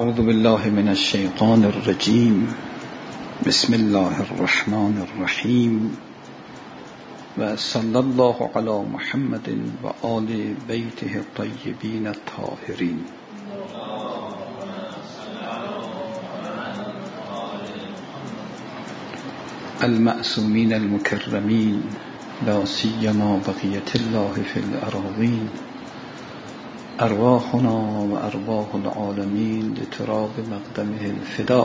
اعوذ بالله من الشیطان الرجیم. بسم الله الرحمن الرحیم و صلی الله علی محمد و آل بیته الطیبین الطاهرین. المعصومین المکرمین لا سیما بقیة الله فی الأراضین. ارواحنا و ارواح العالمین لتراب مقدمه الفداء.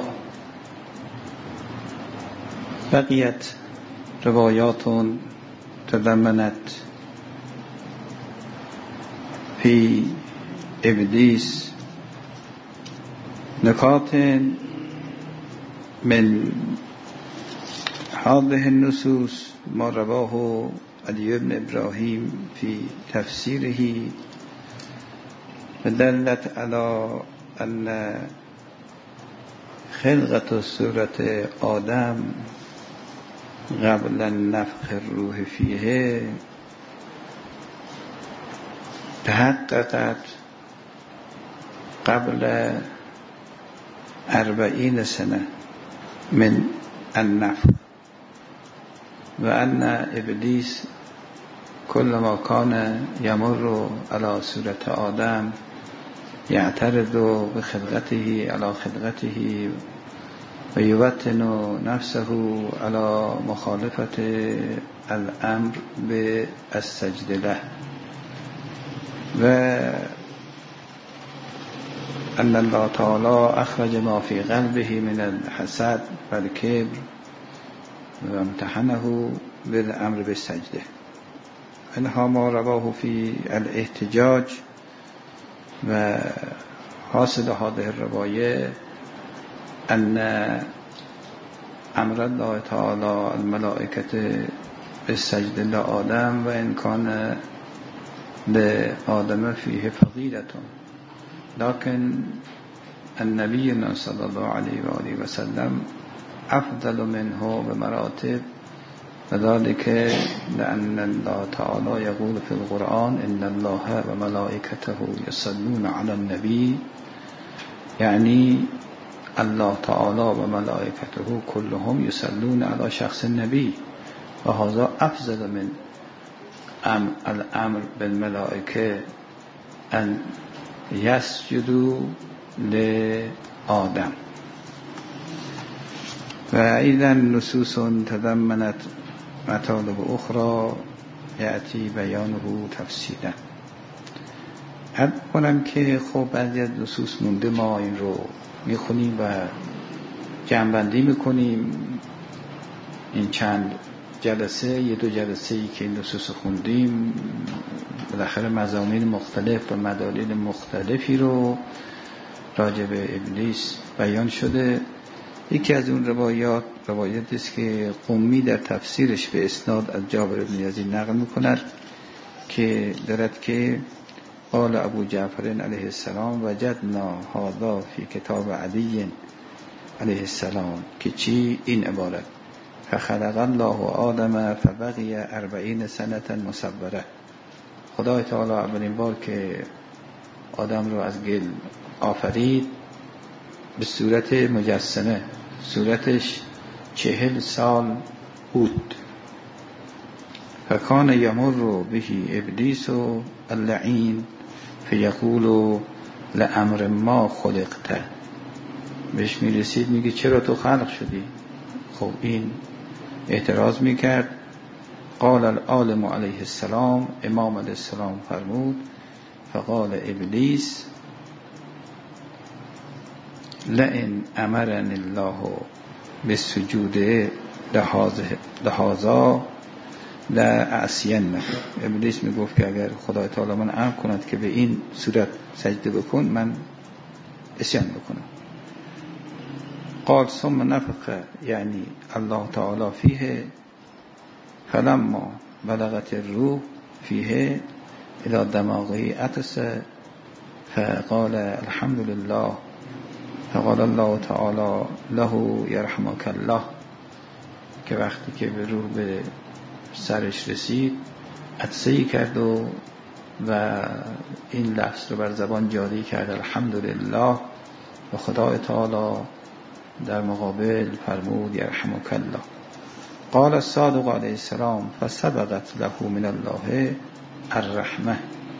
بقیت روایات تضمنت في إبليس نکات من هذه النصوص ما رواه علي بن إبراهيم في تفسيره دلت على أن خلقة سورة آدم قبل النفخ الروح فيه تحققت قبل 40 سنة من النفخ، وأن إبليس كلما كان يمر على سورة آدم يعترض بخلقته على خلقته ويوطن نفسه على مخالفة الأمر بالسجد له، وأن الله تعالى أخرج ما في قلبه من الحسد والكبر وامتحنه بالأمر بالسجد. إنها ما رواه في الاحتجاج. و حاصل هذه الرواية أن أمر الله تعالى الملائكة بالسجد لآدم وإن كان لآدم فيه فضيلة، لكن النبي صلى الله عليه وآله وسلم أفضل منه بمراتب، وذلك لأن الله تعالى يقول في القرآن إن الله وملائكته يصلون على النبي، يعني الله تعالى وملائكته كلهم يصلون على شخص النبي، وهذا أفضل من الأمر بالملائكة أن يسجدوا لآدم. وأيضا نصوص تضمنت مطالب اخرى یأتی بیانه تفصیلا. حد کنم که خب بعضی از نصوص مونده، ما این رو میخونیم و جمع‌بندی میکنیم. این چند جلسه، 1-2 جلسه ای که این نصوص خوندیم، بالاخره مضامین مختلف و مدالل مختلفی رو راجع به ابلیس بیان شده. یکی از اون روایتی است که قمی در تفسیرش به اسناد از جابر بن یزید نقل می‌کند که دارد که قال ابو جعفر علیه السلام وجدنا هذا فی کتاب علی علیه السلام، که چی؟ این عبارت: فخلق الله آدم فبقی 40 سنة مصوره. خدای تعالی اولین بار که آدم رو از گل آفرید به صورت مجسمه، صورتش 40 سال بود. فکان یمر به ابلیس اللعین فیقول لامر ما خلقت. بهش میرسید میگه چرا تو خلق شدی؟ خب این اعتراض میکرد. قال العالم علیه السلام، امام علیه السلام فرمود: فقال ابلیس لئن امرنی الله بالسجود لهذا لأعصینه. ابلیس میگفت که اگر خدای تعالی من امر کند که به این صورت سجده بکن، من عصیان بکنم. قال ثم نفخ، یعنی الله تعالی فیه، فلما بلغت الروح فیه الى دماغه عطس فقال الحمد لله، فقال الله تعالی له یرحمک الله، که وقتی که به روح به سرش رسید عطسه‌ای کرد و این لفظ رو بر زبان جاری کرد: الحمدلله و خدای تعالی در مقابل فرمود یرحمک الله. قال الصادق علیه السلام فسبقت له من الله الرحمه.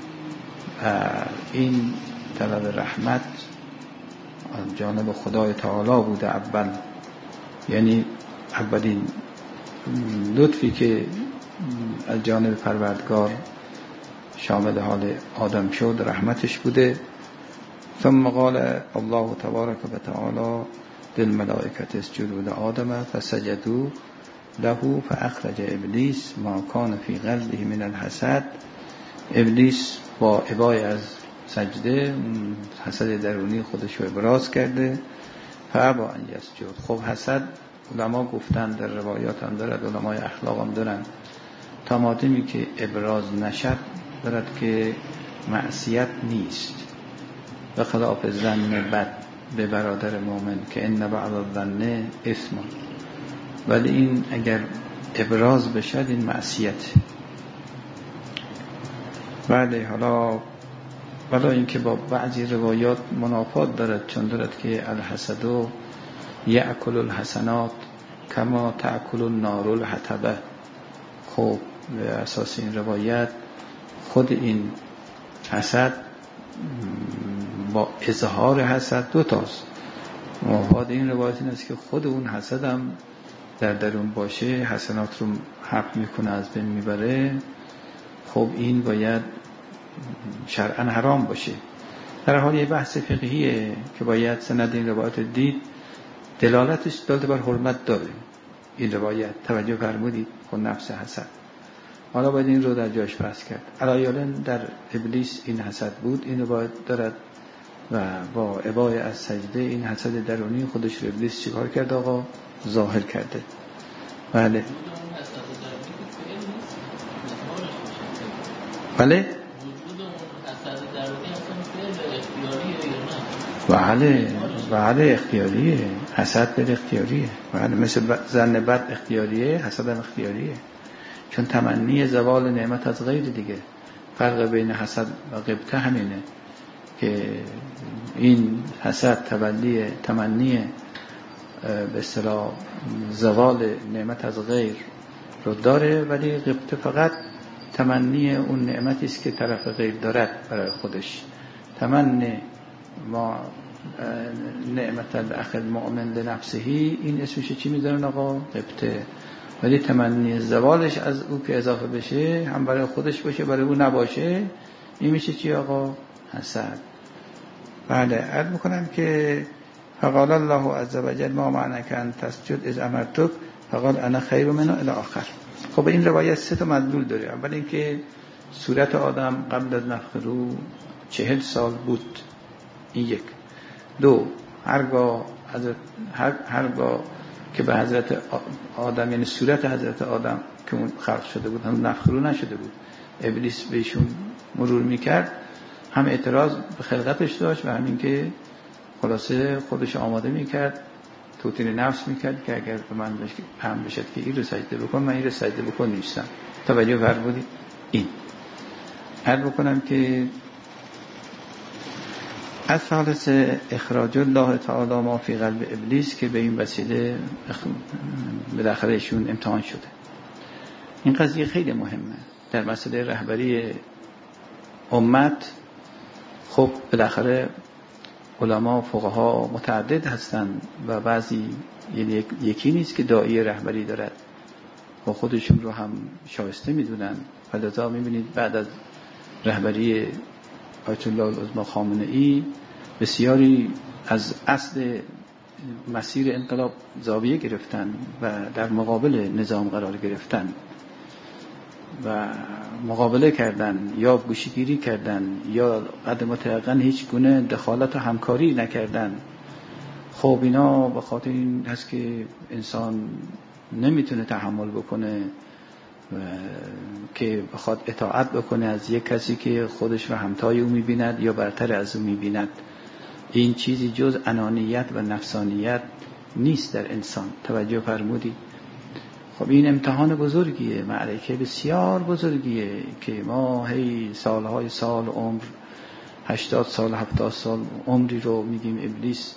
این طلب رحمت از جانب خدای تعالی بوده اول، یعنی اولین لطفی که از جانب پروردگار شامل حال آدم شد رحمتش بوده. ثم قال الله تبارک و تعالی للملائکة اسجدوا لآدم فسجدوا له فاخرج ابلیس ما کان فی قلبه من الحسد. ابلیس با ابای از سجده حسد درونی خودش رو ابراز کرده. فابى ان یسجد. خب حسد علما گفتن، در روایات هم دارد، علمای اخلاق هم دارن، تا مادمی که ابراز نشد دارد که معصیت نیست، به خلاف ظن بد به برادر مؤمن که ان بعض الظن اثم. ولی این اگر ابراز بشد این معصیت. بله، حالا اینکه با بعضی روایات منافات دارد، چون دارد که الحسد یأکل الحسنات کما تأکل النار الحطب. خب به اساس این روایت خود این حسد با اظهار حسد دو تاست. مفاد این روایت این است که خود اون حسد هم در درون باشه، حسنات رو حق میکنه، از بین میبره. خب این باید شرعاً حرام باشه. در حال یه بحث فقهیه که باید سند این روایت دید، دلالتش دلالت بر حرمت داره این روایت. توجه فرمودید؟ خود نفس حسد. حالا باید این رو در جاش بحث کرد. علایالن در ابلیس این حسد بود، این رو باید دارد و با ابای از سجده این حسد درونی خودش رو ابلیس چیکار کرد آقا؟ ظاهر کرده. بله بله بله اختیاریه. حسد به اختیاریه. بله، مثل ظن بد اختیاریه، حسد هم اختیاریه. چون تمنی زوال نعمت از غیر دیگه. فرق بین حسد و غبطه همینه که این حسد تمنی به اصطلاح زوال نعمت از غیر رو داره، ولی غبطه فقط تمنی اون نعمتی است که طرف غیر دارد برای خودش. تمنی ما نعمت الاخ المؤمن لنفسهی، این اسمش چی میذارن آقا؟ غبطه. ولی تمنی زوالش از او که اضافه بشه، هم برای خودش باشه برای او نباشه، این میشه چی آقا؟ حسد. بله، عرض میکنم که فقال الله عز وجل ما معنی که ان تسجد اذ امرتک فقال انا خیر منه الی آخر. خب این روایت 3 مدلول داره. اول اینکه صورت آدم قبل از نفخ روح 40 سال بود، این یک. 2 هرگاه که به حضرت آدم، یعنی صورت حضرت آدم که اون خلق شده بود، هم نفخ روح نشده بود، ابلیس بهشون مرور میکرد، هم اعتراض به خلقتش داشت و همین که خلاصه خودش آماده میکرد، توطین نفس میکرد که اگر به من هم بشد که این رو سجده بکن، من این رو سجده بکن نیستم. توجه فرمودید؟ این عرض بکنم که از ثالث اخراج الله تعالی ما فی قلب ابلیس، که به این وسیله بالاخره ایشون امتحان شده. این قضیه خیلی مهمه در مسئله رهبری امت. خب بالاخره علما فقها متعدد هستند و بعضی یکی نیست که داعی رهبری دارد و خودشون رو هم شایسته میدونن. فلذا میبینید بعد از رهبری آیت الله العظمی خامنه‌ای بسیاری از اصل مسیر انقلاب زاویه گرفتن و در مقابل نظام قرار گرفتن و مقابله کردن یا گوشه‌گیری کردن یا قدم متعاقا هیچ گونه دخالت و همکاری نکردن. خب اینا به خاطر این هست که انسان نمیتونه تحمل بکنه که بخواد اطاعت بکنه از یک کسی که خودش رو همتای او میبیند یا برتر از او میبیند. این چیزی جز انانیت و نفسانیت نیست در انسان. توجه فرمودی؟ خب این امتحان بزرگیه، معرکه بسیار بزرگیه که ما هی سالهای سال عمر 80 سال 70 سال عمری رو میگیم ابلیس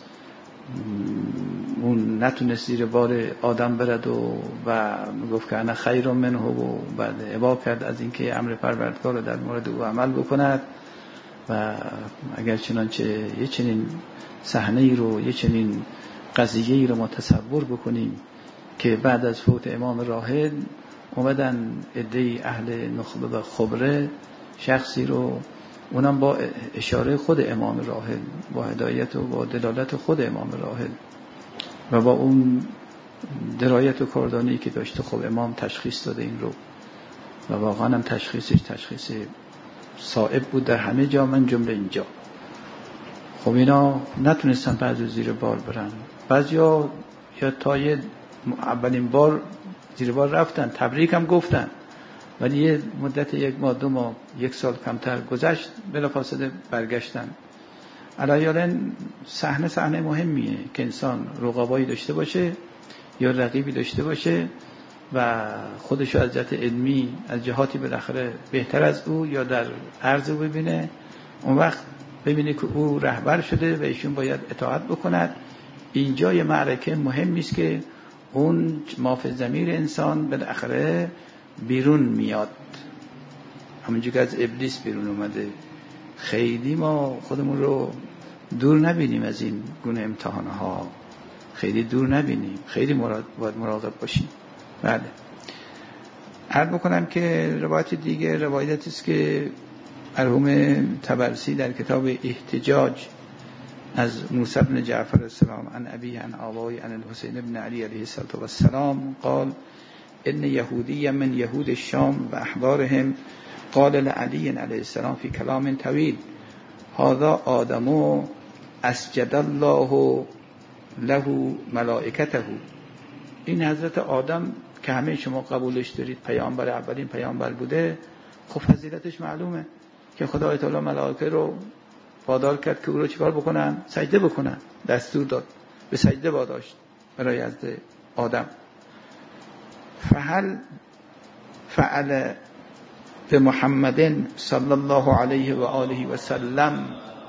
اون نتونست زیر بار آدم برد و گفت که انا خیر منه و بعد ابا کرد از اینکه امر پروردگار رو در مورد او عمل بکند و اگر چنانچه یه چنین صحنه‌ای رو یه چنین قضیه‌ای رو ما تصور بکنیم که بعد از فوت امام راحل اومدن عده‌ای اهل نخبه و خبره شخصی رو اونم با اشاره خود امام راحل با هدایت و با دلالت خود امام راحل و با اون درایت و کاردانی که داشته خب امام تشخیص داده این رو و واقعا هم تشخیصش تشخیص صائب بود در همه جا من جمله اینجا. خب اینا نتونستن بعضی زیر بار برن، بعضیا یا تا اولین بار زیر بار رفتن تبریک هم گفتن ولی یه مدت 1 ماه 2 ماه 1 سال کمتر گذشت بلافاصله برگشتن. علیالن صحنه مهمیه که انسان رقابایی داشته باشه یا رقیبی داشته باشه و خودشو از جهت علمی از جهاتی بالاخره بهتر از او یا در عرض ببینه، اون وقت ببینه که او رهبر شده و ایشون باید اطاعت بکند. اینجا یه معرکه مهمی است که اون مافز ضمیر انسان بالاخره بیرون میاد، همونجور که از ابلیس بیرون اومده. خیلی ما خودمون رو دور نبینیم از این گونه امتحانها، خیلی دور نبینیم، خیلی باید مراقب باشیم. بله، عرض بکنم که روایت دیگه روایتی است که مرحوم طبرسی در کتاب احتجاج از موسی بن جعفر السلام عن ابیه عن آبای عن الحسین بن علی علیه السلام قال ان یهودی من یهود الشام و احبارهم قال لعلی علیه السلام فی کلام طویل هذا آدم اسجد الله له ملائکته. این حضرت آدم که همه شما قبولش دارید پیامبر، اولین پیامبر بوده، خب فضیلتش معلومه که خدای تعالی ملائکه رو وادار کرد که او رو چیکار بکنن؟ سجده بکنن، دستور داد به سجده واداشت برای حضرت آدم. فهل فعل به محمد صلی الله علیه و آله و سلم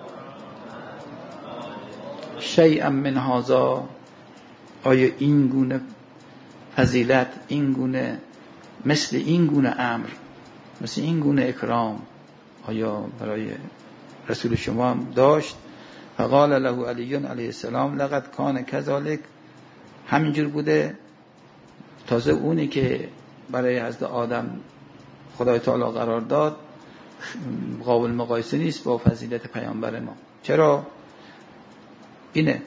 شیئا من هذا، آیا این گونه فضیلت، این گونه مثل این گونه امر، مثل این گونه اکرام آیا برای رسول شما هم داشت؟ فقال له علی علیه السلام لقد کان کذالک، همینجور بوده. تازه اونی که برای حضرت آدم خدای تعالی قرار داد قابل مقایسه نیست با فضیلت پیامبر ما. چرا؟ اینه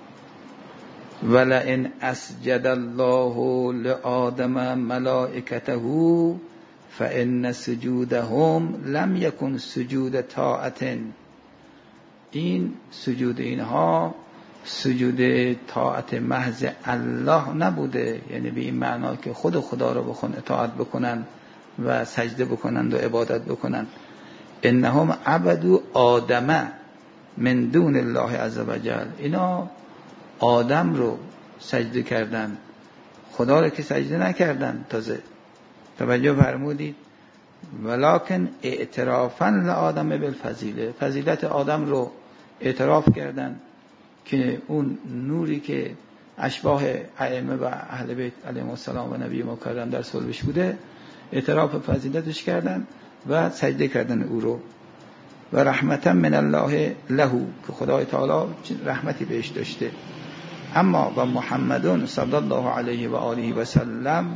ولئن اسجد الله لآدم ملائکته فإن سجودهم لم يكن سجود طاعت. این سجود اینها سجود طاعت محض الله نبوده، یعنی به این معنا که خود خدا رو اطاعت بکنن و سجده بکنند و عبادت بکنند. انهم عبدوا آدم من دون الله عز وجل، اینا آدم رو سجده کردن، خدا رو که سجده نکردن. تازه توجه فرمودید ولکن اعترافا لآدم بالفضیله، فضیلت آدم رو اعتراف کردن که اون نوری که اشباح ائمه و اهل بیت علیهم السلام و نبی مکرم در صلبش بوده اعتراف فضیلتش کردن و سجده کردن او رو. و رحمتا من الله له، که خدای تعالی رحمتی بهش داشته. اما و محمدون صلی الله علیه و آله و سلم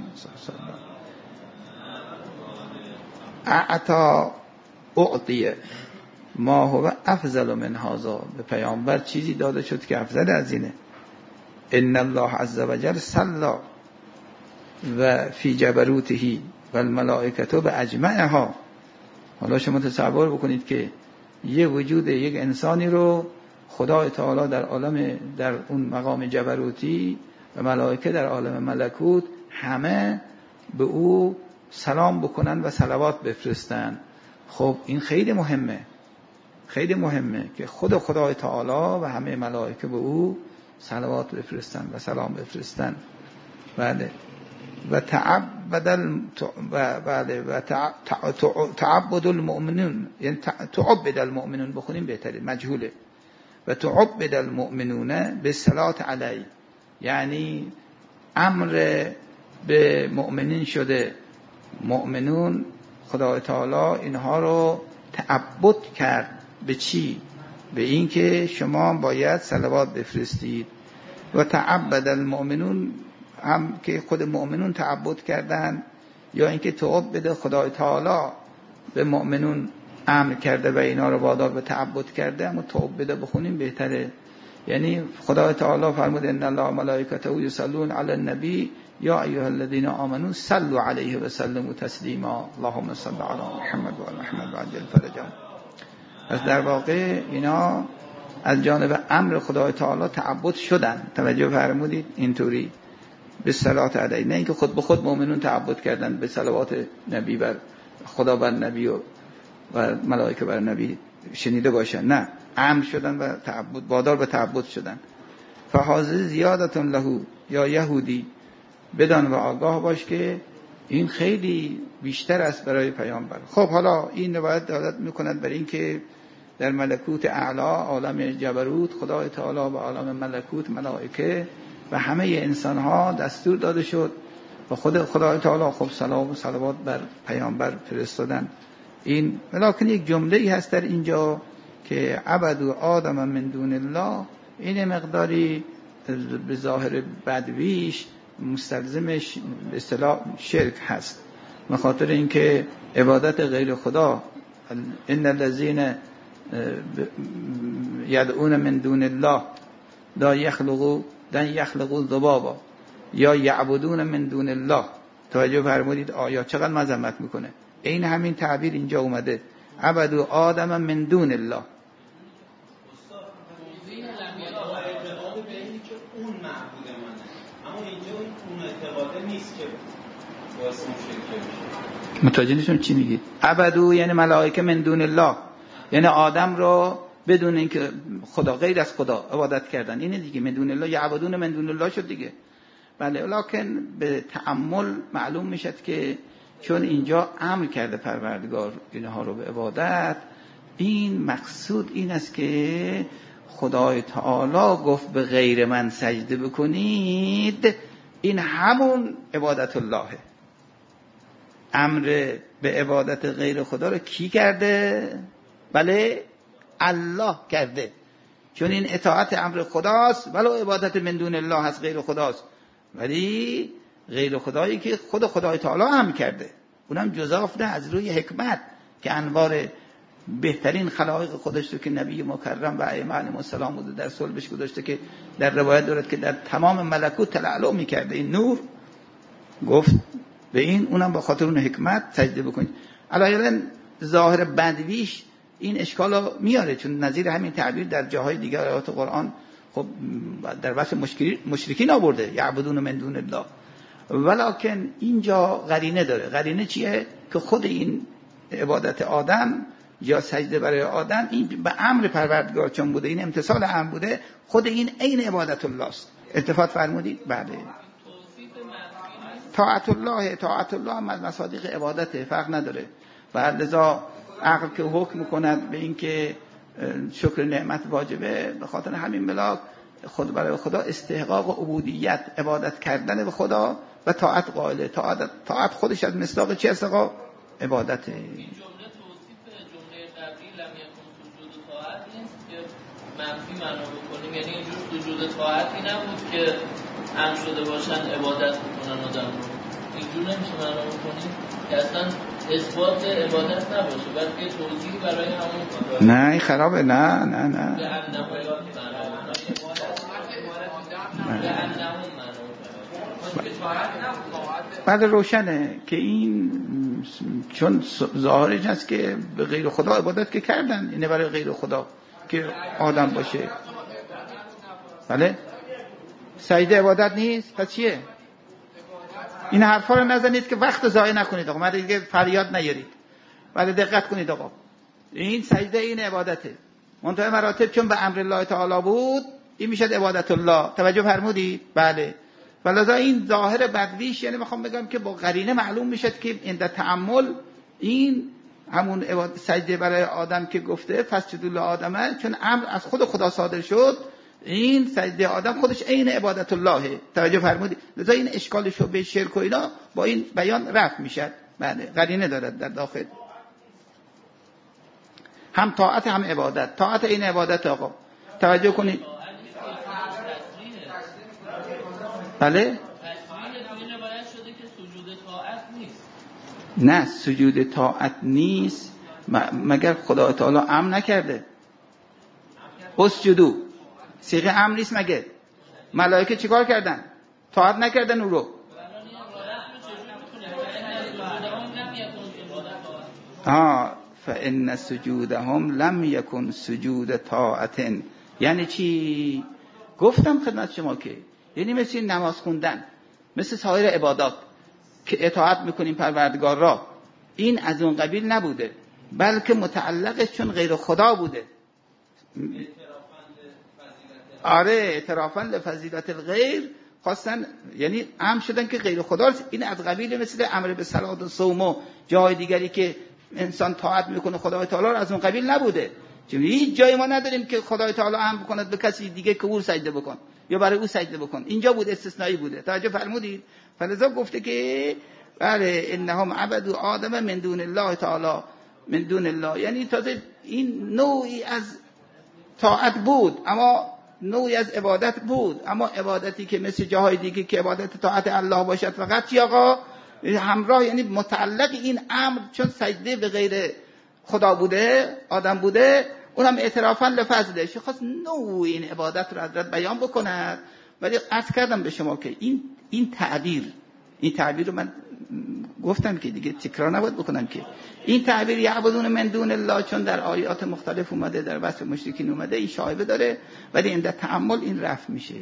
اعطیه ما هو افضل من هذا، به پیامبر چیزی داده شد که افضل از اینه. ان الله عز وجل صلی و فی جبروته و الملائکه باجمعها. حالا شما تصور بکنید که یه وجود یک انسانی رو خدای تعالی در عالم، در اون مقام جبروتی و ملائکه در عالم ملکوت همه به او سلام بکنن و صلوات بفرستن. خب این خیلی مهمه، خیلی مهمه که خدای تعالی و همه ملائکه به او صلوات بفرستن و سلام بفرستن. بله. و تعبد المؤمنون، یعنی تعبد المؤمنون بخونیم بهتره، مجهوله. و تعبد المؤمنون به صلات علی، یعنی امر به مؤمنین شده. مؤمنون خدای تعالی اینها رو تعبد کرد به چی؟ به این که شما باید صلوات بفرستید. و تعبد المؤمنون هم که خود مؤمنون تعبد کردن، یا اینکه تعبد خدای تعالی به مؤمنون امر کرده و اینا رو وادار به تعبد کرده. اما تعبد بخونیم بهتره. یعنی خدای تعالی فرمود ان الله و ملائکته یصلون علی النبی یا ایها الذین آمنوا صلوا علیه و سلموا تسلیما اللهم صل علی محمد و علی محمد و عجل فرجهم. پس در واقع اینا از جانب امر خدای تعالی تعبد شدن. توجه فرمودید؟ اینطوری به صلات علیه، نه اینکه خود به خود مؤمنون تعبد کردن به صلوات نبی بر خدا بر نبی و ملائکه بر نبی شنیده باشن، نه، امر شدن و تعبد، وادار به تعبد شدن. فحاضر زیادتون لهو، یا یهودی بدان و آگاه باش که این خیلی بیشتر است برای پیامبر. خب حالا این روایت دلالت میکند بر این که در ملکوت اعلی، عالم جبروت، خدای تعالی و عالم ملکوت، ملائکه و همه انسان ها دستور داده شد و خود خدای تعالی خب سلام و صلوات بر پیامبر فرستادن. این ولکن یک جمله‌ای هست در اینجا که عبدوا آدم من دون الله، این مقداری به ظاهر بدویش مستلزمش به اصطلاح شرک هست، به خاطر اینکه عبادت غیر خدا، ان الذين يدعون من دون الله لا يخلقوا ذبابا یا یعبدون من دون الله. توجه فرمودید آیا چقدر مذمت میکنه؟ این همین تعبیر اینجا اومده، عبدوا آدم من دون الله. متوجه نیستم چی میگید؟ عبدو یعنی ملائکه من دون الله، یعنی آدم رو بدون اینکه خدا، غیر از خدا عبادت کردن. اینه دیگه، من دون الله، یعبدون من دون الله شد دیگه. بله، لکن به تأمل معلوم میشد که چون اینجا امر کرده پروردگار اینها رو به عبادت، این مقصود این است که خدای تعالی گفت به غیر من سجده بکنید، این همون عبادت اللهه. امر به عبادت غیر خدا رو کی کرده؟ بله، الله کرده. چون این اطاعت امر خداست، ولو عبادت من دون الله هست، غیر خداست، ولی غیر خدایی که خود خدای تعالی امر کرده، اونم جزاف نه، از روی حکمت که انوار بهترین خلایق خودش رو که نبی مکرم و ائمه علیهم السلام بوده در صلبش گذاشته، که در روایت دارد که در تمام ملکوت تلالو میکرده این نور، گفت به این، اونم با خاطر اون حکمت سجده بکنید. علاوه ظاهر بدویش این اشکالو میاره، چون نظیر همین تعبیر در جاهای دیگر آیات قرآن خب در وصف مشرکین آورده، یعبدون من دون الله، ولکن اینجا قرینه داره. قرینه چیه؟ که خود این عبادت آدم یا سجده برای آدم این به امر پروردگار چون بوده، این امتثال امر بوده، خود این عین عبادت الله است. التفات فرمودید؟ بله. طاعت الله هم از مصادیق عبادته، فرق نداره. و لذا عقل که حکم کند به این که شکر نعمت واجبه، به خاطر همین ملاک خود برای خدا استحقاق عبودیت، عبادت کردن به خدا و طاعت قائله. طاعت خودش از مصداق چه است؟ عبادته. این جمله توصیف جمله قبلی لم یکن سجود طاعت نیست که منفی معنا بکنیم، یعنی اینجور سجود طاعتی نبود که هم شده باشن عبادت بکنن آدم رو، اینجور نمیشه معنا بکنیم که اصلا اثبات عبادت نباشه، بلکه توضیحی برای همون کار. نه این خرابه، نه بعد روشنه که این چون ظاهرش هست که به غیر خدا عبادت که کردن، اینه برای غیر خدا که آدم باشه. بله، سجده عبادت نیست، پس چیه؟ این حرفا رو نزنید که وقت ضایع نکنید آقا، من دیگه فریاد نیارید. ولی دقت کنید آقا، این سجده این عبادته، منتهی مراتب چون به امر الله تعالی بود، این میشد عبادت الله. توجه فرمودید؟ بله. ولذا این ظاهر بدویش، یعنی میخوام بگم که با قرینه معلوم میشد که عند تأمل این همون سجده برای آدم که گفته فسجدوا لآدم، چون امر از خود خدا صادر شد، این سجده آدم خودش عین عبادت الله. توجه فرمودید؟ لذا این اشکال شبهه شرک و اینا با این بیان رفع میشد. بله، قرینه دارد در داخل. هم طاعت هم عبادت. طاعت این عبادت آقا. توجه کنید. بله؟ نه، سجود طاعت نیست مگر خدا تعالی امر نکرده. اسجدو صیغه امر نیست مگه؟ ملائکه چیکار کردن؟ طاعت نکردن او رو. فإن سجودهم لم يكن سجود طاعت. یعنی چی؟ گفتم خدمت شما که یعنی مثل نماز خوندن، مثل سایر عبادات که اطاعت میکنیم پروردگار را، این از اون قبیل نبوده، بلکه متعلقش چون غیر خدا بوده. آره، اعترافاً لفضیلت الغیر خواستن، یعنی امر شدن که غیر خداست. این از قبیل مثل امر به صلات و صوم و جای دیگری که انسان طاعت میکنه خدای تعالی، از اون قبیل نبوده. چون هیچ جای ما نداریم که خدای تعالی امر بکنه به کسی دیگه که او سجده بکن یا برای او سجده بکن. اینجا بود، استثنایی بوده. توجه فرمودید؟ فلذا گفته که بله انهم عبدوا آدم من دون الله تعالی، من دون الله، یعنی تازه این نوعی از طاعت بود، اما نوعی از عبادت بود، اما عبادتی که مثل جاهای دیگه که عبادت طاعت الله باشد فقط چی آقا؟ همراه، یعنی متعلق این امر چون سجده به غیر خدا بوده، آدم بوده، اونم اعترافاً لفضلش خواست نوع این عبادت رو حضرت بیان بکند. ولی عرض کردم به شما که این تعبیر رو من گفتم که دیگه تکرار نباید بکنم که این تعبیر یعبدون من دون الله چون در آیات مختلف اومده، در وصف مشرکین اومده، این شایبه داره، ولی این در تأمل این رفع میشه.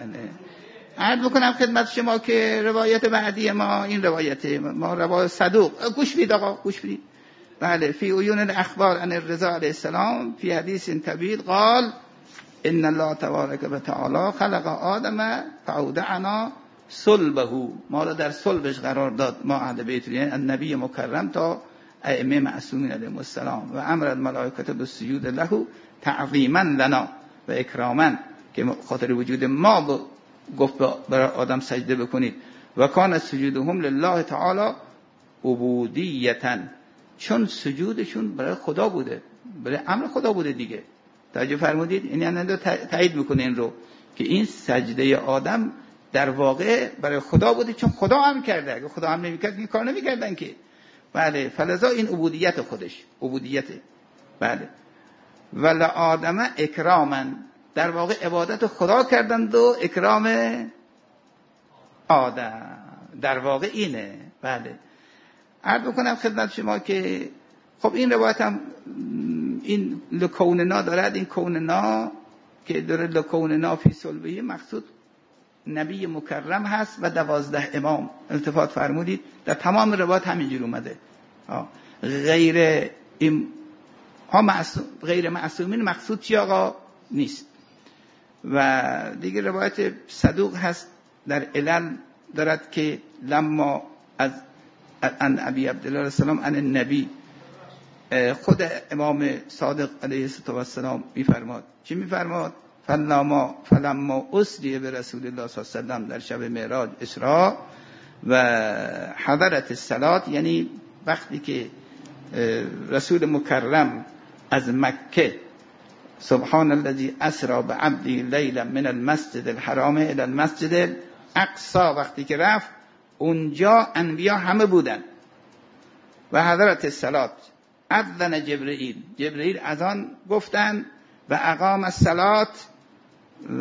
عرض بکنم خدمت شما که روایت بعدی ما این روایت ما روایت صدوق، گوش بدید آقا، گوش بدید. بله، فی عیون الاخبار عن الرضا علیه السلام فی حدیث طویل قال ان الله تبارک و تعالی خلق آدم فاودعنا صلبه، ما را در صلبش قرار داد، ما اهل بیت، یعنی النبی مکرم تا ائمه معصومین علیهم السلام، و امر الملائکه بالسجود له تعظیما لنا و اکراما، که خاطر وجود ما گفت برای آدم سجده بکنید. و کان سجودهم لله تعالی عبودیتا، چون سجودشون برای خدا بوده، برای امر خدا بوده دیگه. توجه فرمودید؟ یعنی تایید میکنه این رو که این سجده آدم در واقع برای خدا بوده، چون خدا امر کرده. اگه خدا امر نمیکرد این کار نمیکردن که. بله، فلذا این عبودیت خودش، عبودیته. بله، ول آدم اکراما، در واقع عبادت خدا کردند و اکرام آدم، در واقع اینه. بله، عرض بکنم خدمت شما که خب این روایت هم این لکوننا دارد، این کوننا که داره لکوننا فی صلبه، مقصود نبی مکرم هست و 12 امام. التفات فرمودید در تمام روایت همینجور اومده. غیر معصومین مقصود چی آقا؟ نیست. و دیگه روایت صدوق هست در علل دارد که لما از ان ابی عبدالله علیه السلام ان النبی، خود امام صادق علیه السلام میفرماد. چی میفرماد؟ فلما اسری به رسول الله صلی الله علیه و سلم در شب معراج اسراء و حضرت الصلات، یعنی وقتی که رسول مکرم از مکه سبحان الذی اسری بعبده لیلا من المسجد الحرام الی المسجد الاقصی، وقتی که رفت اونجا انبیا همه بودن و حضرت الصلات اذن جبرئیل اذان گفتن و اقام الصلات، و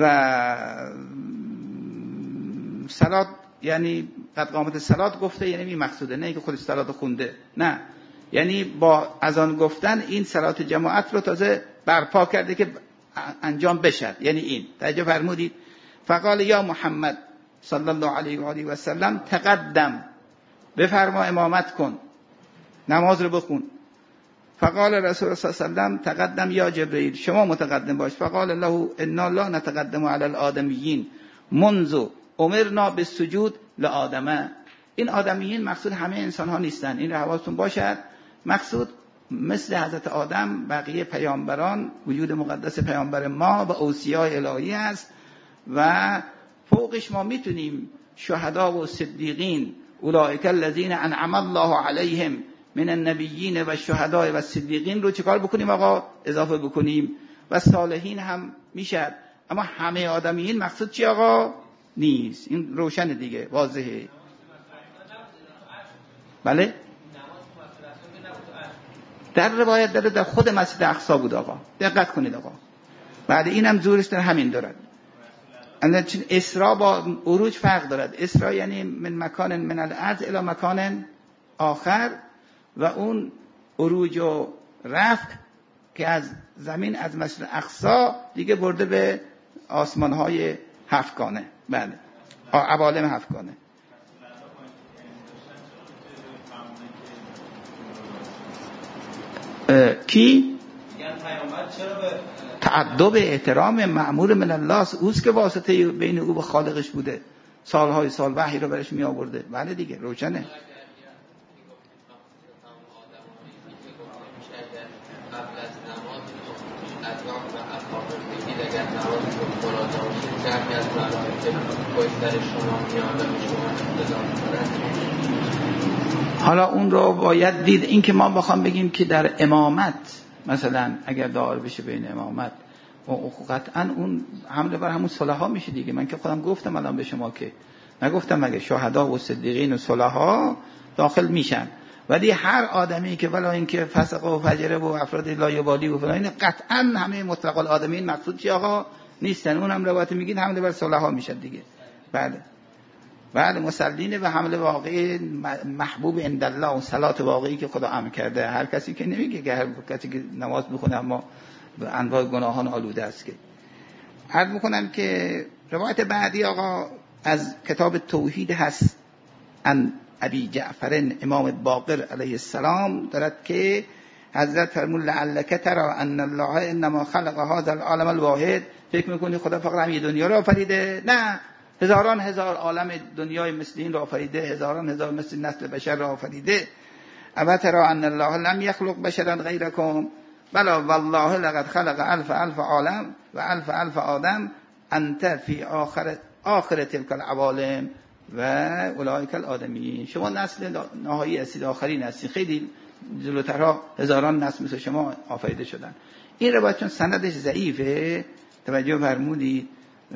صلات یعنی قد قامت الصلات گفته، یعنی این مقصوده، نه که خودش صلات خونده، نه، یعنی با اذان گفتن این صلات جماعت رو تازه برپا کرده که انجام بشد، یعنی این. توجه فرمودید؟ فقال یا محمد صلی الله علیه و آله و سلم تقدم، بفرما امامت کن، نماز رو بخون. فقال رسول الله صلی الله علیه و سلم تقدم یا جبرئیل، شما متقدم باش. فقال له انا لا نتقدم علی الآدمیین منذ امرنا بالسجود لآدم. این آدمیین مقصود همه انسان ها نیستن، این رو حواستون باشد. مقصود مثل حضرت آدم بقیه پیامبران، وجود مقدس پیامبر ما و اوصیای الهی است و فوقش ما میتونیم شهدا و صدیقین، اولئک الذین انعم الله علیهم من النبیین و الشهداء و الصدیقین رو چیکار بکنیم آقا؟ اضافه بکنیم. و صالحین هم میشد. اما همه آدمیین مقصود چی آقا؟ نیست. این روشن دیگه، واضحه. بله؟ در روایت داره در خود مسجد اقصی بود آقا. دقت کنید آقا. بعد اینم زورش در همین دارد. چون اسرا با عروج فرق دارد. اسرا یعنی من مکان من الارض الی مکان آخر، و اون عروج و رفع که از زمین از مسجد اقصی دیگه برده به آسمان‌های هفتگانه. بله. عوالم هفتگانه. کی؟ تعدب احترام مأمور من الله، اوست که واسطه بین او و خالقش بوده، سالهای سال وحی رو برش می آورده. بله دیگه روشنه. حالا اون رو باید دید. این که ما بخوام بگیم که در امامت مثلا اگر دار بشه بین امامت قطعا اون حمله بر همون صلحا میشه دیگه. من که خودم گفتم الان به شما که نگفتم مگه شهدا و صدیقین و صلحا داخل میشن، ولی هر آدمی که ولا اینکه فسق و فجره و افراد لایبالی و فلان، قطعا همه مطلق الآدمین مقصود چی آقا؟ نیستن. اون هم روایت میگین حمله بر صلحا میشه دیگه. بله بله، مسلین و حمله واقعی محبوب عند الله و صلات واقعی که خدا امر کرده. هر کسی که نمیگه که هر کسی که نماز میخونه اما به انواع گناهان آلوده است. که عرض میکنم که روایت بعدی آقا از کتاب توحید هست، ان ابی جعفر امام باقر علیه السلام دارد که حضرت فرمود لعلک ترى ان الله انما خلق هذا العالم الواحد. فکر میکنی خدا فقط همین دنیا رو آفریده؟ نه، هزاران هزار عالم دنیای مثل این را آفریده، هزاران هزار مثل نسل بشر را آفریده. اما ترى ان الله لم يخلق بشرا غيركم بلا والله لقد خلق الف الف عالم و الف الف آدم انت فی آخر تلك العوالم و اولئک الآدمین. شما نسل نهایی هستید، آخرین هستید. خیلی جلوترها هزاران نسل مثل شما آفریده شدن. این روایت چون سندش ضعیفه، توجه فرمودید،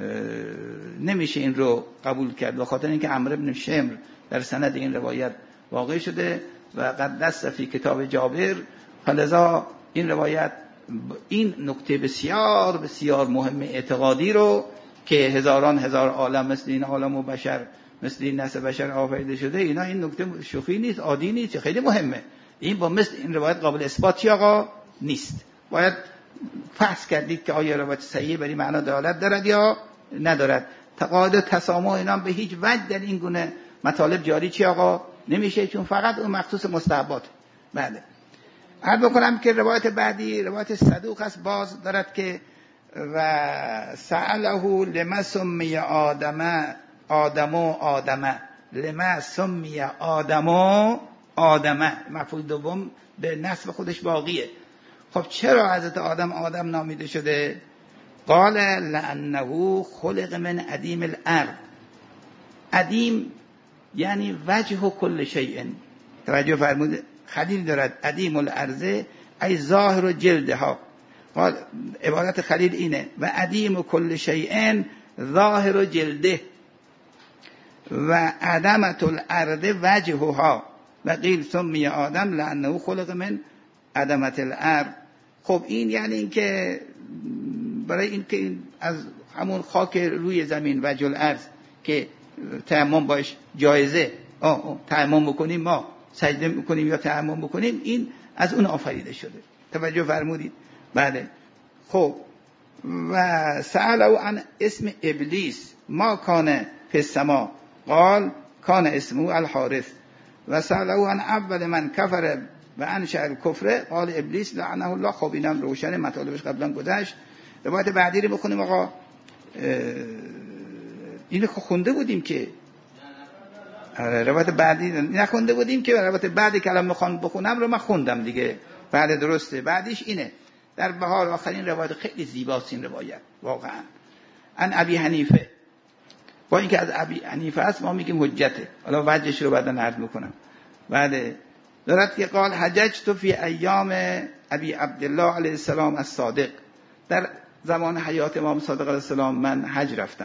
نمیشه این رو قبول کرد، به خاطر اینکه عمرو بن شمر در سند این روایت واقع شده و قدس فی کتاب جابر. فلذا این روایت این نکته بسیار بسیار مهم اعتقادی رو که هزاران هزار عالم مثل این عالم و بشر مثل این نسل بشر آفریده شده، اینا این نکته شوخی نیست، عادی نیست، خیلی مهمه. این با مثل این روایت قابل اثبات چی آقا نیست. باید فحص کردید که آیا روایت صحیح بر این معنا دلالت دارد یا ندارد. تقاعد و تسامح اینا به هیچ وجه در این گونه مطالب جاری چی آقا نمیشه، چون فقط اون مخصوص مستحبات. بله. عرض بکنم که روایت بعدی روایت صدوق است، باز دارد که و سأله لما سمی آدم لما سمی آدم مفعول دوم به نسب خودش باقیه. خب چرا حضرت آدم نامیده شده؟ قال لأنه خلق من عدیم الارض. عدیم یعنی وجه کل شیء. توجه فرمود خلیل دارد عدیم الارض ای ظاهر و جلدها. قال عبارت خلیل اینه و عدیم کل شیء ظاهر و جلده و عدمت الارض وجهها و قیل سمی آدم لأنه خلق من عدمت الارض. خب این یعنی این که برای این که از همون خاک روی زمین وجه الارض که تیمم باش جایزه تیمم بکنیم، ما سجده میکنیم یا تیمم بکنیم، این از اون آفریده شده. توجه فرمودید؟ بله. خب و سألوا عن اسم ابلیس ما کان فی السما قال کان اسمه الحارث و سألوا عن اول من کفر و انشأ الکفر قال ابلیس لعنه الله. خب اینم روشن، مطالبش قبلا گذشت. روایت بعدی رو بخونیم آقا. اینو خونده بودیم که روایت بعدی نخونده بودیم که روایت بعدی که الان میخوام بخونم رو من خوندم دیگه. بله درسته. بعدیش اینه در بهار آخرین روایت خیلی زیباست این روایت واقعا. ان ابی حنیفه، با اینکه از ابی حنیفه است ما میگیم حجته، حالا وجهش رو بعدا عرض میکنم. بله دارد که قال حججت فی ایام ابی عبدالله علیه السلام الصادق، در زمان حیات امام صادق علیه السلام من حج رفتم.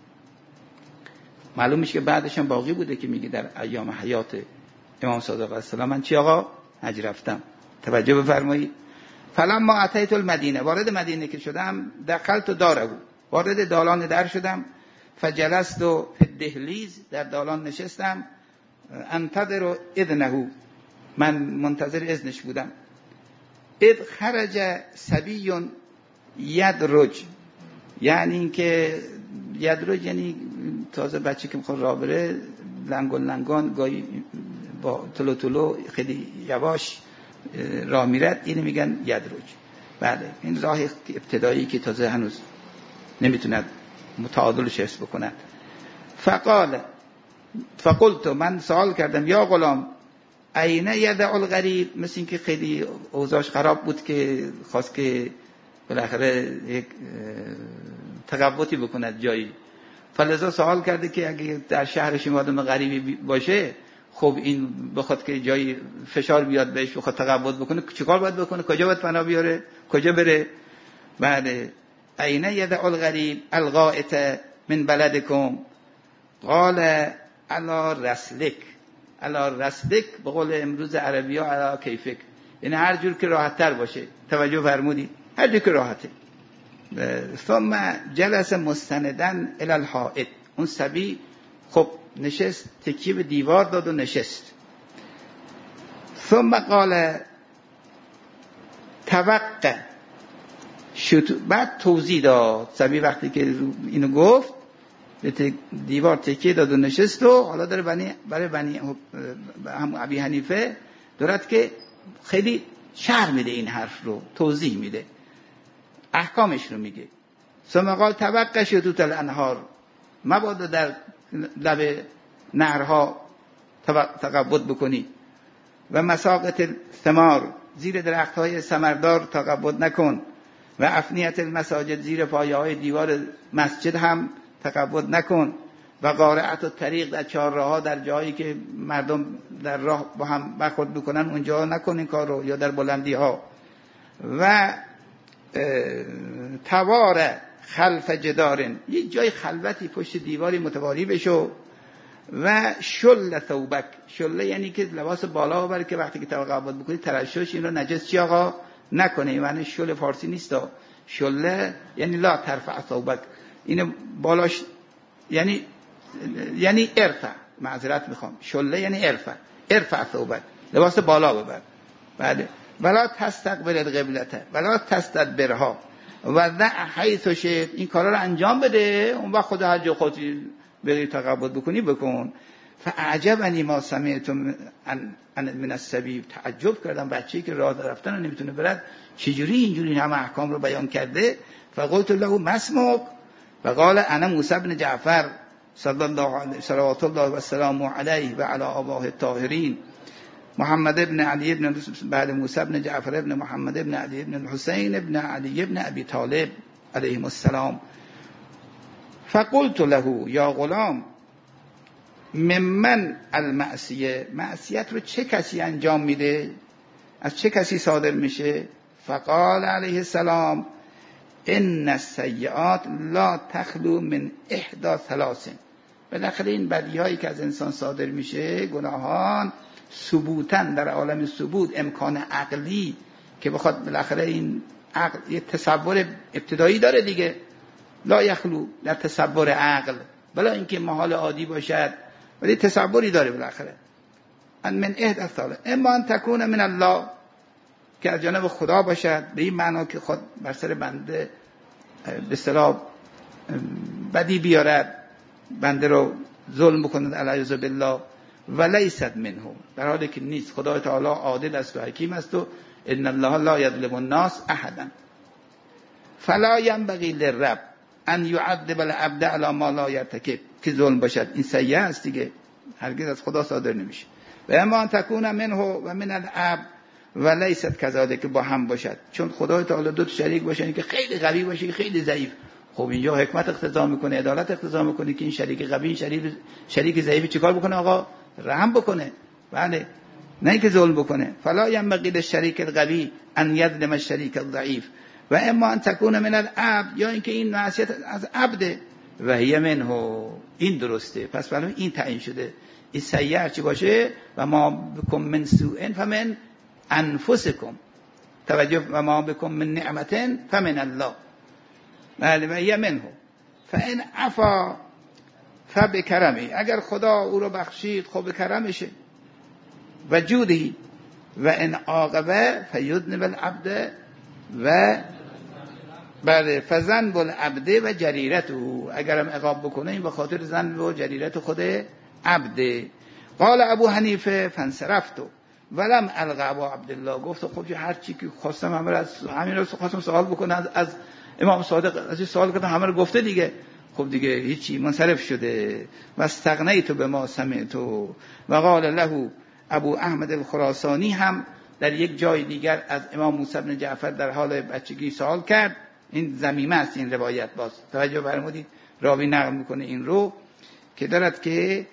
معلوم میشه که بعدش هم باقی بوده که میگه در ایام حیات امام صادق علیه السلام من چی آقا حج رفتم. توجه بفرمایید. فلما اتیت المدینه، وارد مدینه که شدم، دخلت داره، وارد دالان در شدم، فجلست فی الدهلیز، در دالان نشستم، انتظر اذنه، من منتظر اذنش بودم. اذ خرج صبی یدرج، یعنی اینکه یدرج یعنی تازه بچه که میخواد راه بره، لنگان گاهی با تلو خیلی یواش راه میرد، اینو میگن یدرج. بله این راه ابتدایی که تازه هنوز نمیتوند متعادلش حفظ بکند. فقلت، من سوال کردم، یا غلام این یدع الغریب، مثل این که خیلی اوضاعش خراب بود که خواست که بالاخره یک تقوتی بکند جایی، فلذا سوال کرده که اگه در شهرش آدم غریبی باشه، خب این بخواد که جایی فشار بیاد بهش بخواد تقوت بکنه، چیکار باید بکنه؟ کجا باید پناه بیاره؟ کجا بره؟ بعد این یدع الغریب الغائط من بلدکم، قال علی رسلک، علی رسلک به قول امروز عربی ها علی کیفک، یعنی هر جور که راحت تر باشه. توجه فرمودی؟ هر جور که راحته. ثم جلس مستندن الی الحائط، اون صبی خب نشست، تکیه به دیوار داد و نشست. ثم قال توقع، بعد توضیح داد. صبی وقتی که اینو گفت به دیوار تکیه داد و نشست و حالا داره برای بنی هم ابی حنیفه دارد که خیلی شرح میده، این حرف رو توضیح میده، احکامش رو میگه. ثم قال توقع شدوت الانهار، مبادا در لب نهرها تقبض بکنی، و مساقط الثمار، زیر درختهای ثمردار تقبض نکن، و افنیت المساجد، زیر پایه های دیوار مسجد هم تقبض نکن، و قارعت الطریق، در چهارراه‌ها، در جایی که مردم در راه با هم برخورد میکنن اونجا نکن این کار رو، یا در بلندی ها. و توار خلف جدارن، یک جای خلوتی پشت دیواری متواری بشو. و شل ثوبک، شله یعنی که لباس بالا ببر که وقتی که تقبض بکنی ترشش این رو نجس چی آقا نکنه. یعنی شل فارسی نیست، شله یعنی لا ترفع ثوبک، این بالاش یعنی ارفع، معذرت میخوام، شله یعنی ارفع ثوبک، لباس بالا ببر. بعد ولا تستقبل القبلة ولا تستدبرها و ذع حیث شئت، این کارا رو انجام بده، اون وقت خدا هر جا خودی بری تقبض بکنی بکن. فاعجبنی ما سمعت من السبی، تعجب کردم بچه‌ای که راه رفتن رو نمیتونه برد چجوری اینجوری همه احکام رو بیان کرده. فقلت له ما اسمك؟ فقال انا موسی بن جعفر صلی الله علیه صلوات الله و سلام علیه و علی آبائه الطاهرین، محمد ابن علی ابن بعد موسی ابن جعفر ابن محمد ابن علی ابن الحسین ابن علی ابن ابی طالب علیهم السلام. فقلت له یا غلام ممن المعصیه، معصیت رو چه کسی انجام میده، از چه کسی صادر میشه؟ فقال علیه السلام ان السیئات لا تخلو من احدى ثلاث، بالاخره این بدیهایی که از انسان صادر میشه، گناهان، ثبوتن در عالم ثبوت، امکان عقلی که بخواد بالاخره این عقل یه تصور ابتدایی داره دیگه، لا یخلو در تصور عقل، بلا اینکه محال عادی باشد ولی تصوری داره بالاخره. ان من احدى الثلاث، اما ان تکون من الله، که از جانب خدا باشد، به این معنا که خود بر سر بنده به اصطلاح بدی بیارد، بنده رو ظلم بکند علیه بالله، و لیست منه، در حالی که نیست. خدای تعالی عادل است و حکیم است و ان الله لا یظلم الناس احدا. فلا ينبغي للرب ان يعذب العبد على ما لا يرتكب، که ظلم باشد. این سیئه است دیگه، هرگز از خدا صادر نمیشه. و اما ان تکون منه و من العبد و لیست کذالک، که با هم باشد. چون خدای تعالی دو تا شریک باشه، که خیلی قوی باشه خیلی ضعیف. خب اینجا حکمت اقتضا میکنه، عدالت اقتضا میکنه که این شریک قوی شریک ضعیف چیکار بکنه آقا؟ رحم بکنه. بله، نه اینکه ظلم بکنه. فلا ینبغی للشریک القوی ان یظلم الشریک الضعیف و اما ان تکون من العبد، یا اینکه این معصیت از عبده و هی منه. این درسته. پس برای این تعیین شده این سیئه چی باشه؟ و ما بکم من سوء فمن انفسکم، توجه، و ما بکم من نعمت فمن الله. بله، و هی منه فان عفا فبکرمه، اگر خدا او رو بخشید خب کرمشه و جودی، و ان عاقبه فیذنب العبد و بله فذنب العبد و جریرته، اگرم عقاب بکنه این به خاطر ذنب و جریرت خود عبده. قال ابو حنیفه فانصرفتو ولم القى ابو عبدالله، گفت خب هر چی که خواستم همین رو خواستم سوال بکنه از امام صادق، از این سوال کردم همه رو گفته دیگه. خب دیگه هیچی، منصرف شده. و استغنیت به ما سمعت. و قال له ابو احمد الخراسانی هم در یک جای دیگر از امام موسی بن جعفر در حال بچگی سوال کرد. این ضمیمه است این روایت، باز توجه فرمودید راوی نقل میکنه این رو که دارد که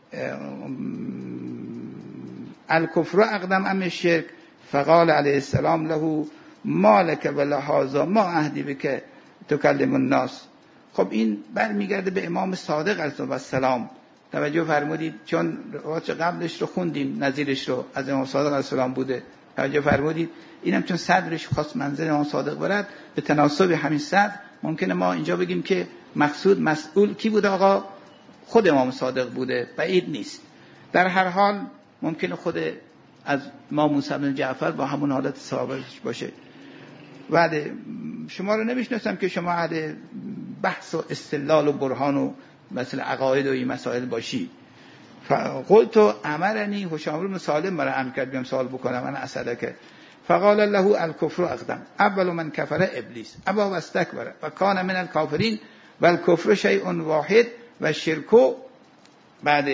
الکفر اقدم ام الشرک، فقال علیه السلام له مالک ولهذا ما عهدی بک تکلم الناس. خب این برمیگرده به امام صادق علیه السلام. توجه فرمودید، چون روایت قبلش رو خوندیم، نظیرش رو از امام صادق علیه السلام بوده. توجه فرمودید اینم چون صدرش خواست منزل امام صادق برد، به تناسب همین صدر ممکنه ما اینجا بگیم که مقصود مسئول کی بود آقا؟ خود امام صادق بوده، بعید نیست. در هر حال ممکنه خود از امام موسی بن جعفر با همون حالت صحابهش باشه. بعد شما رو نمیشناسم که شما اهل بحث و استدلال و برهان و مثل عقاید و این مسائل باشی. قلت امرنی هشام بن سالم مرا امر کرد بیام سوال بکنم من اسدک. فقال له الکفر اقدم، اول من کفر ابلیس ابا و استکبر و کان من الکافرین و الکفر شیء واحد و شرک بعد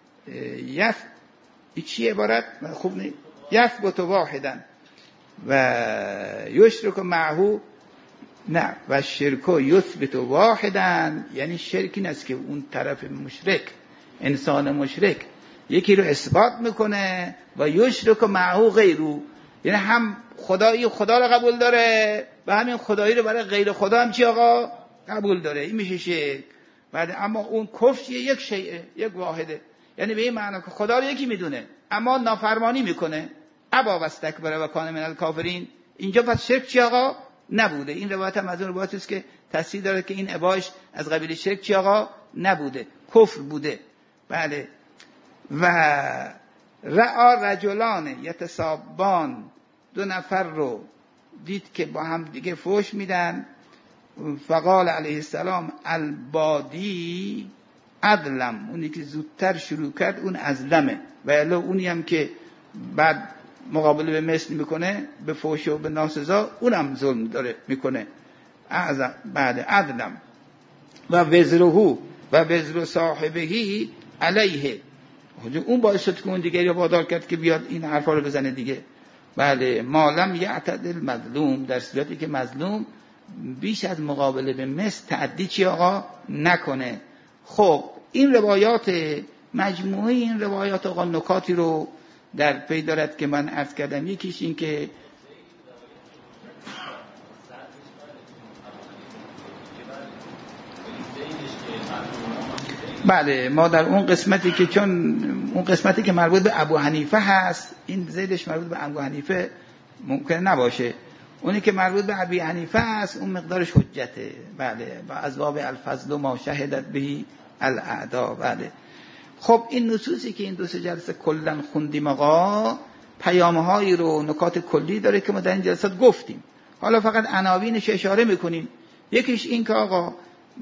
چی عبارت خوب نیست، یثبت واحدا و یشرک معه، نه و شرک یثبت واحدا، یعنی شرک این است که اون طرف مشرک، انسان مشرک یکی رو اثبات میکنه و یشرک معه غیره، یعنی هم خدایی خدا رو قبول داره و همین خدایی رو برای غیر خدا هم چی آقا قبول داره. این میشه شرک. بعد اما اون کفر یک شیء، یک واحده، یعنی به این معنی که خدا رو یکی میدونه اما نافرمانی میکنه. ابا و استکبر و کان من الکافرین، اینجا پس شرک چی آقا نبوده. این روایت هم از اون روایتی است که تصریح داره که این اباش از قبیل شرک چی آقا نبوده، کفر بوده. بله. و رأى رجلان یتسابان، دو نفر رو دید که با هم دیگه فحش میدن. فقال علیه السلام البادی عدلم، اونی که زودتر شروع کرد اون ازلمه، و الا اونی هم که بعد مقابله به مثل میکنه به فحش و به ناسزا اونم ظلم داره میکنه. بعد عدلم و وزره و وزر صاحبهی علیه، اون باعث شد که اون دیگری رو وادار کرد که بیاد این حرفا رو بزنه دیگه. بله. مالم یعتدل مظلوم، در صورتی که مظلوم بیش از مقابله به مثل تعدی چی آقا نکنه. خب این روایات، مجموعه این روایات آقا نکاتی رو در پی دارد که من عرض کردم. یکیش این که بله ما در اون قسمتی که چون اون قسمتی که مربوط به ابو حنیفه هست، این زیدش مربوط به ابو حنیفه ممکن نباشه، اونی که مربوط به ابی حنیفه است اون مقدارش حجته. بله. و از باب الفضل ما شهدت به الاعداء. بله. خب این نصوصی که این دو سه جلسه کلا خوندیم آقا پیام‌هایی رو، نکات کلی داره که ما در این جلسات گفتیم. حالا فقط عناوینش اشاره میکنیم. یکیش این که آقا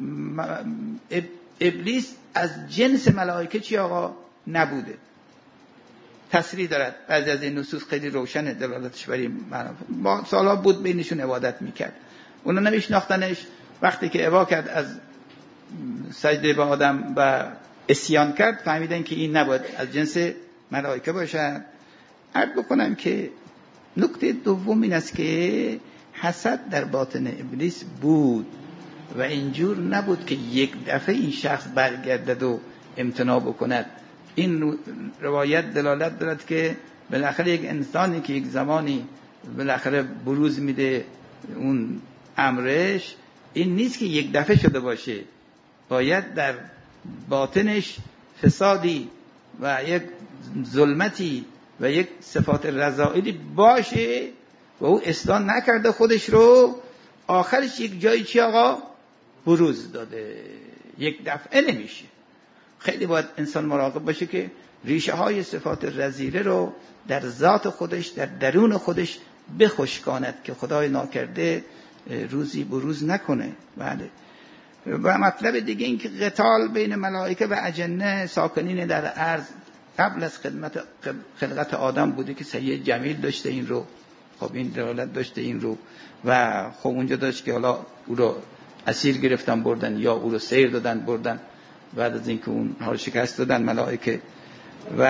ابلیس از جنس ملائکه چی آقا نبوده. تصریح دارد بعضی از این نصوص خیلی روشنه دلالتش بر این معنا. با سالها بود بینشون عبادت میکرد، اونا نمیشناختنش. وقتی که ابا کرد از سجده به آدم و عصیان کرد، فهمیدن که این نباید از جنس ملائکه باشد. عرض بکنم که نکته دوم این است که حسد در باطن ابلیس بود و اینجور نبود که یک دفعه این شخص برگردد و امتناع بکند. این روایت دلالت دارد که بالاخره یک انسانی که یک زمانی بالاخره بروز میده اون امرش، این نیست که یک دفعه شده باشه، باید در باطنش فسادی و یک ظلمتی و یک صفات رذائلی باشه و او اصلاح نکرده خودش رو، آخرش یک جایی چی آقا بروز داده، یک دفعه نمیشه. خیلی باید انسان مراقب باشه که ریشه های صفات رذیله رو در ذات خودش، در درون خودش بخشکاند که خدای ناکرده روزی بروز نکنه. بله. و مطلب دیگه این که قتال بین ملائکه و اجنه ساکنین در ارض قبل از خلقت آدم بوده که سید جمیل داشته این رو، خب این دلالت داشته این رو، و خب اونجا داشت که حالا او رو اسیر گرفتن بردن یا او رو سیر دادن بردن بعد از اینکه اون ها شکست دادن ملائکه. و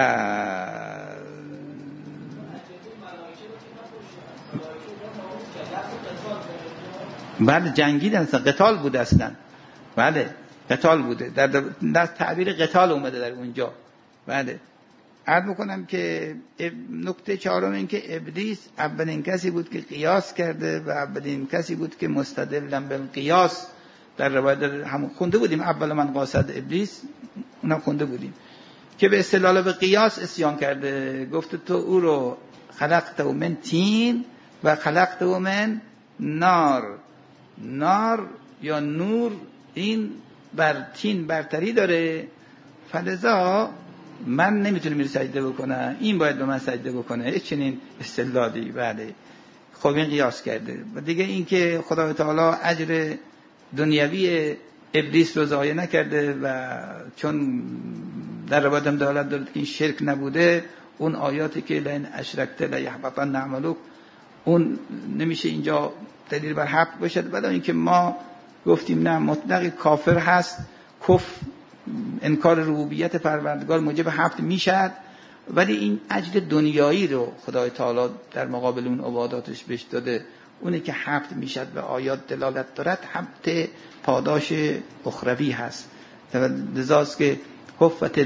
بعد جنگیدن، قتال بوده اصلا. بله قتال بوده، در تعبیر قتال اومده در اونجا. بله. عرض میکنم که نکته چهارم این که ابلیس اولین کسی بود که قیاس کرده و اولین کسی بود که مستدلن بالقیاس. در روایت هم خونده بودیم اول من قاصد ابلیس، اونم خونده بودیم که به استدلال به قیاس عصیان کرده. گفت تو او رو خلقته من تین و خلقته من نار. نار یا نور این بر تین برتری داره، فلذا من نمیتونم میره سجده بکنم، این باید به من سجده بکنه. چنین استدلالی. بله. خب این قیاس کرده. و دیگه این که خدای تعالی اجر دنیوی ابلیس رو ضایع نکرده و چون در روایت هم دلالت داره که این شرک نبوده، اون آیاتی که لئن اشرکت لیحبطن عملک، اون نمیشه اینجا دلیل بر حق باشد. بعد اینکه ما گفتیم نه، مطلق کافر هست، کفر انکار ربوبیت پروردگار موجب حبط میشد، ولی این اجر دنیایی رو خدای تعالی در مقابل اون عباداتش بهش داده، اونی که حبط میشد و آیات دلالت دارد حبط پاداش اخروی هست. لذاست که حفت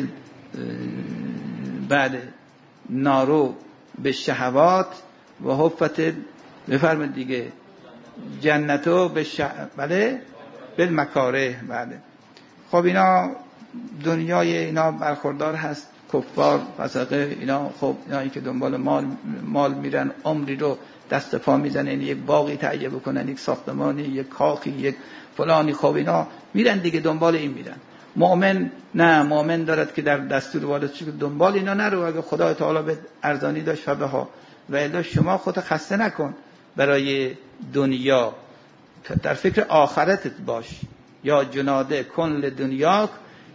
بعد نارو به شهوات و حفت بفرمید دیگه جنتو به بله بالمکاره. بله. خب اینا دنیای اینا برخوردار هست، کفار فسقه اینا. خب اینا که دنبال مال میرن، عمری رو دست پا میزنن، یک باقی تهیه بکنن، یک ساختمانی، یک کاخی، یک فلانی، خب اینا میرن دیگه دنبال این میرن. مؤمن نه، مؤمن دارد که در دستور وارد شد دنبال اینا نرو. اگه خدای تعالی به ارزانی داشت فبها، و الا شما خودت خسته نکن برای دنیا، در فکر آخرتت باش. یا جناده کن لدنیاک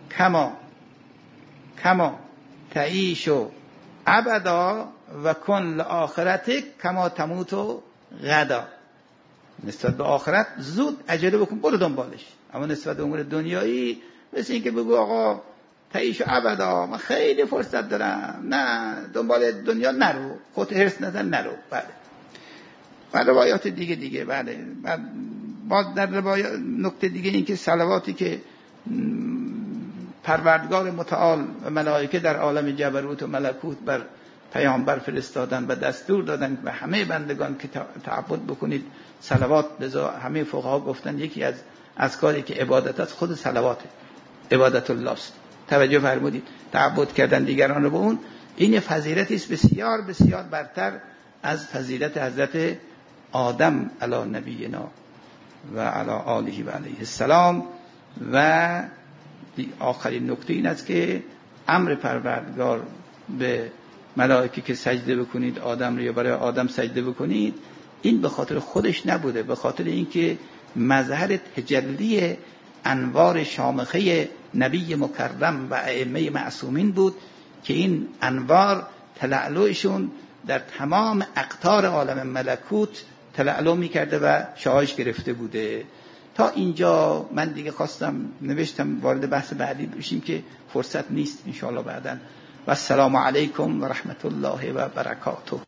کما تعیشو ابدا و کن لآخرتک کما تموتو غدا. نسبت به آخرت زود عجله بکن، برو دنبالش. اما نسبت به امور دنیایی مثل این که بگو آقا تعیشو ابدا، من خیلی فرصت دارم، نه دنبال دنیا نرو، خودت هرس نزن، نرو. بله. و روایات دیگه. بله. باز در روایات نکته دیگه این که صلواتی که پروردگار متعال و ملائکه در عالم جبروت و ملکوت بر پیامبر فرستادن و دستور دادن و همه بندگان که تعبد بکنید صلوات. لذا همه فقها گفتن یکی از اذکاری که عبادت است خود صلواته، عبادت الله است. توجه فرمودید؟ تعبد کردن دیگران رو به اون، این فضیلتی است بسیار بسیار برتر از فضیلت حضرت آدم علی نبینا و علی آله و علیه السلام. و آخرین نکته این است که امر پروردگار به ملائکه که سجده بکنید آدم رو، یا برای آدم سجده بکنید، این به خاطر خودش نبوده، به خاطر اینکه مظهر تجلی انوار شامخه نبی مکرم و ائمه معصومین بود که این انوار تلألؤشون در تمام اقطار عالم ملکوت تلألؤ می‌کرده و شعاعش گرفته بوده. تا اینجا من دیگه خواستم نوشتم وارد بحث بعدی بشیم که فرصت نیست، انشاءالله بعداً. و السلام علیکم و رحمت الله و برکاته.